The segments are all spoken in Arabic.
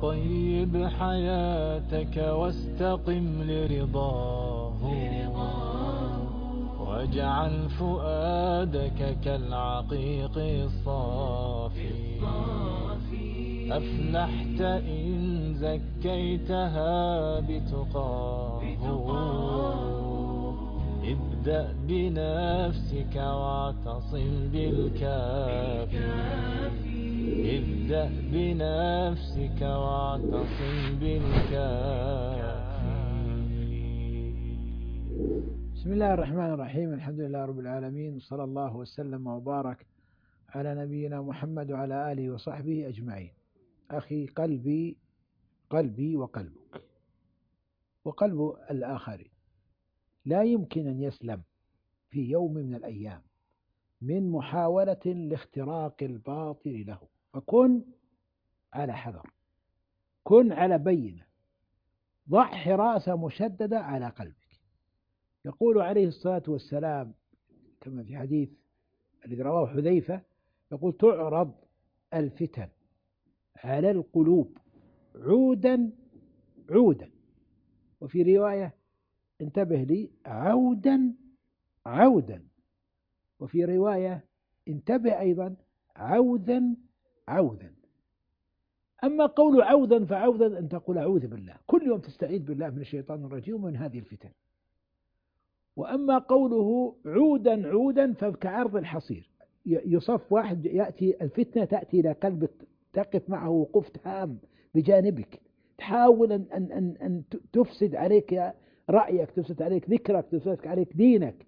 طيب حياتك واستقم لرضاه، واجعل فؤادك كالعقيق الصافي. أفلحت إن زكيتها بتقاه. ابدأ بنفسك واعتصم بالكافي. ابدأ بنفسك واعتصم بالكافي. بسم الله الرحمن الرحيم. الحمد لله رب العالمين، وصلى الله وسلم وبارك على نبينا محمد وعلى آله وصحبه أجمعين. أخي، قلبي وقلبك وقلب الآخرين لا يمكن أن يسلم في يوم من الأيام من محاولة لاختراق الباطل له، فكن على حذر، كن على بينة، ضع حراسة مشددة على قلبك. يقول عليه الصلاة والسلام كما في حديث الذي رواه حذيفة، يقول: تعرض الفتن على القلوب عودا عودا، وفي رواية انتبه لي عودا عودا، وفي رواية انتبه أيضا عودا عودا. أما قول عودا فعودا أن تقول أعوذ بالله، كل يوم تستعيذ بالله من الشيطان الرجيم ومن هذه الفتن. وأما قوله عودا عودا فكعرض الحصير، يصف واحد يأتي الفتنة تأتي إلى قلبك، تقف معه وقوف تام بجانبك، تحاول أن تفسد عليك رأيك، تفسد عليك ذكرك، تفسد عليك دينك.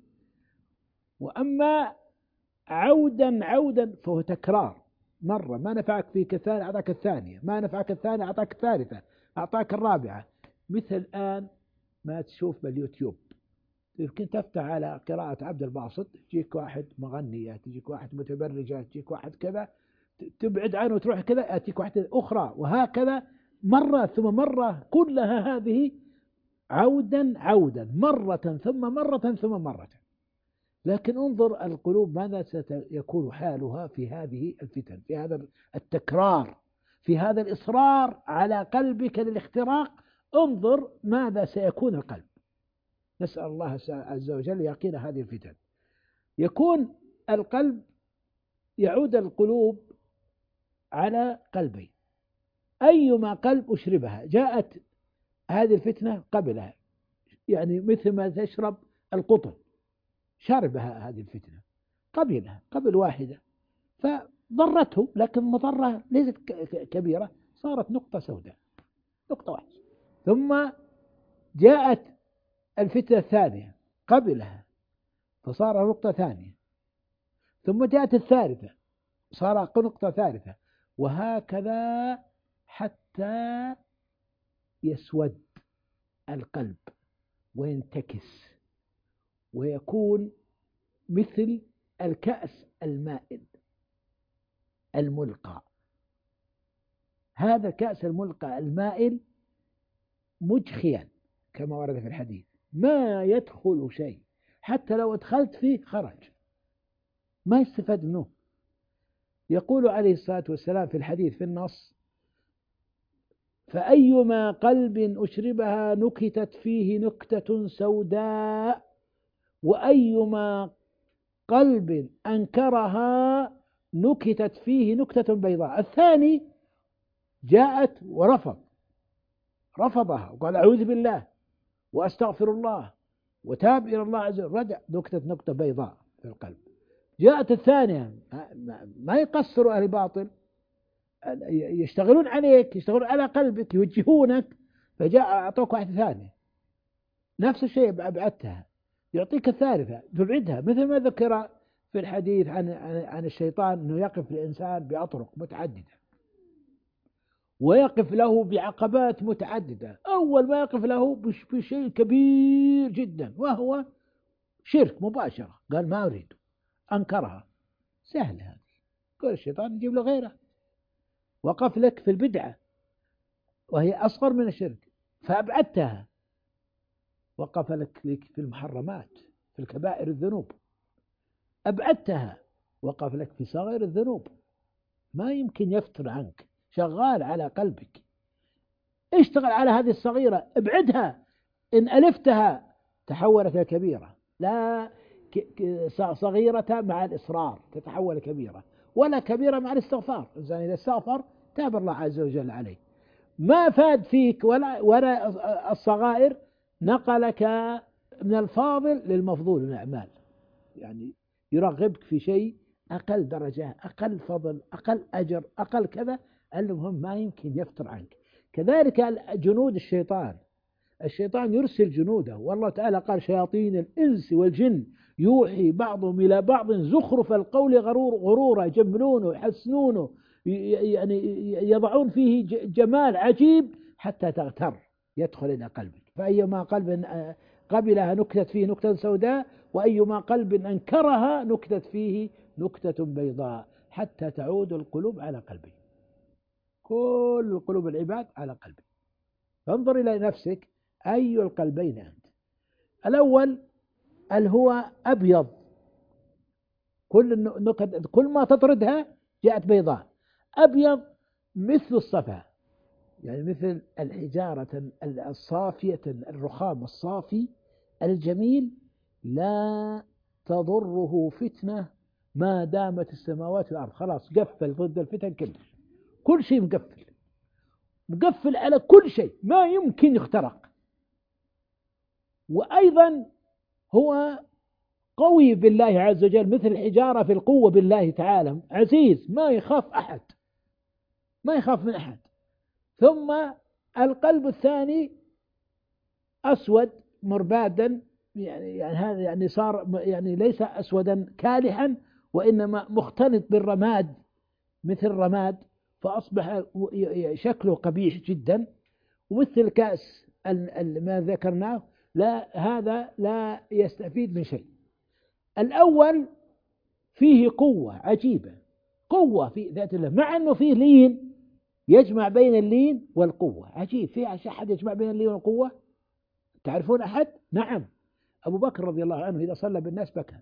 وأما عودا عودا فهو تكرار، مرة ما نفعك فيك الثانية أعطاك الثانية، ما نفعك الثانية أعطاك الثالثة، أعطاك الرابعة. مثل الآن ما تشوف باليوتيوب، يمكن تفتح على قراءة عبد الباسط، تجيك واحد مغنية، تجيك واحد متبرجة، تجيك واحد كذا، تبعد عنه وتروح كذا، يأتيك واحدة أخرى، وهكذا مرة ثم مرة، كلها هذه عودا عودا، مرة ثم مرة ثم مرة. لكن انظر القلوب ماذا سيكون حالها في هذه الفتن، في هذا التكرار، في هذا الإصرار على قلبك للاختراق. انظر ماذا سيكون القلب. نسأل الله عز وجل يقينا هذه الفتن. يكون القلب، يعود القلوب على قلبين، أيما قلب أشربها جاءت هذه الفتنة قبلها، يعني مثل ما تشرب القطن، شربها هذه الفتنة قبلها قبل واحدة فضرته، لكن مضرة ليست كبيرة، صارت نقطة سوداء، نقطة واحدة. ثم جاءت الفتنة الثانية قبلها فصار نقطة ثانية، ثم جاءت الثالثة صار نقطة ثالثة، وهكذا حتى يسود القلب وينتكس ويكون مثل الكأس المائل الملقى. هذا الكأس الملقى المائل مجخيا كما ورد في الحديث، ما يدخل شيء، حتى لو أدخلت فيه خرج، ما يستفاد منه. يقول عليه الصلاة والسلام في الحديث في النص: فأيما قلب أشربها نكتت فيه نكتة سوداء، وأيما قلب أنكرها نكتت فيه نكتة بيضاء. الثاني جاءت رفضها وقال أعوذ بالله وأستغفر الله وتاب إلى الله عز وجل، رجع نكتة بيضاء في القلب. جاءت الثانية، ما يقصر أهل الباطل، يشتغلون عليك، يشتغلون على قلبك، يوجهونك، فجاء أعطوك واحدة ثانية نفس الشيء أبعدتها، يعطيك الثالثة تبعدها. مثل ما ذكر في الحديث عن الشيطان أنه يقف الإنسان بأطرق متعددة ويقف له بعقبات متعددة. أول ما يقف له بشيء كبير جدا وهو شرك مباشرة، قال ما أريد، أنكرها، سهل هذا، قال الشيطان يجيب له غيره. وقف لك في البدعة وهي أصغر من الشرك فأبعدتها، وقف لك في المحرمات، في الكبائر الذنوب، أبعدتها، وقف لك في صغير الذنوب، ما يمكن يفتر عنك، شغال على قلبك. اشتغل على هذه الصغيرة، ابعدها، إن ألفتها تحولت إلى كبيرة. لا صغيرة مع الإصرار تتحول كبيرة، ولا كبيرة مع الاستغفار. الإنسان إذا استغفر تاب الله عز وجل عليه. ما فاد فيك ولا الصغائر، نقلك من الفاضل للمفضول من الأعمال، يعني يرغبك في شيء أقل درجة، أقل فضل، أقل أجر، أقل كذا، المهم ما يمكن يفتر عنك. كذلك جنود الشيطان، الشيطان يرسل جنوده، والله تعالى قال شياطين الإنس والجن يوحي بعضهم إلى بعض زخرف القول غرورا، يجملونه ويحسنونه، يعني يضعون فيه جمال عجيب حتى تغتر يدخل إلى قلبك. فأيما قلب قبلها نكتت فيه نكتة سوداء، وأيما قلب أنكرها نكتت فيه نكتة بيضاء، حتى تعود القلوب على قلبي. كل قلوب العباد على قلبي. فانظر إلى نفسك، أي القلبين أنت؟ الأول هو أبيض، كل ما تطردها جاءت بيضاء. أبيض مثل الصفا، يعني مثل الحجارة الصافية، الرخام الصافي الجميل، لا تضره فتنة ما دامت السماوات والأرض. خلاص قفل ضد الفتن كلش، كل شيء مقفل على كل شيء، ما يمكن يخترق. وأيضا هو قوي بالله عز وجل، مثل الحجارة في القوة بالله تعالى، عزيز ما يخاف أحد، ما يخاف من أحد. ثم القلب الثاني أسود مربادا، يعني هذا يعني صار يعني ليس أسودا كالحا، وإنما مختلط بالرماد مثل الرماد، فأصبح شكله قبيح جدا، ومثل الكأس ما ذكرناه، لا هذا لا يستفيد من شيء. الأول فيه قوة عجيبة، قوة في ذات الله، مع أنه فيه لين يجمع بين اللين والقوة. عجيب، في أحد يجمع بين اللين والقوة؟ تعرفون أحد؟ نعم، أبو بكر رضي الله عنه إذا صلى بالناس بكى،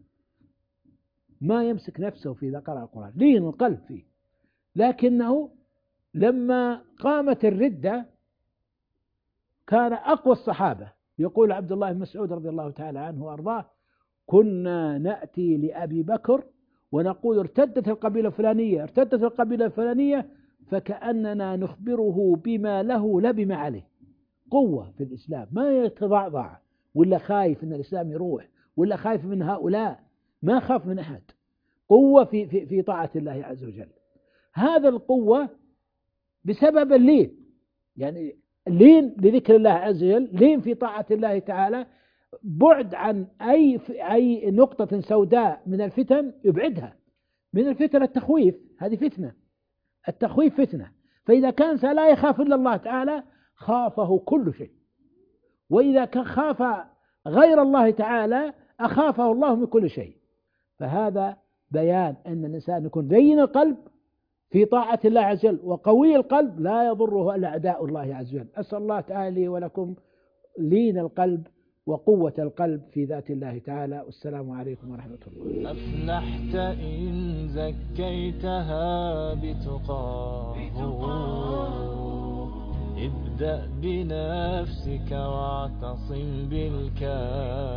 ما يمسك نفسه في إذا قرأ القرآن، لين القلب فيه. لكنه لما قامت الردة كان أقوى الصحابة. يقول عبد الله بن مسعود رضي الله تعالى عنه وأرضاه: كنا نأتي لأبي بكر ونقول ارتدت القبيلة الفلانية، ارتدت القبيلة الفلانية، فكأننا نخبره بما له لا بما عليه. قوة في الإسلام، ما يتضعضع ولا خايف أن الإسلام يروح، ولا خايف من هؤلاء، ما خاف من أحد. قوة في طاعة الله عز وجل. هذا القوة بسبب اللين، يعني اللين لذكر الله عز وجل، لين في طاعة الله تعالى، بعد عن أي نقطة سوداء من الفتن يبعدها. من الفتن التخويف، هذه فتنة، التخويف فتنة. فإذا كان لا يخاف إلا الله تعالى خافه كل شيء، وإذا خاف غير الله تعالى أخافه الله من كل شيء. فهذا بيان أن الإنسان يكون لين القلب في طاعة الله عز وجل، وقوي القلب لا يضره إلا أعداء الله عز وجل. أسأل الله تعالى لي ولكم لين القلب وقوة القلب في ذات الله تعالى. والسلام عليكم ورحمة الله. أفلحت إن زكيتها بتقاه، ابدأ بنفسك واعتصم بالكافي.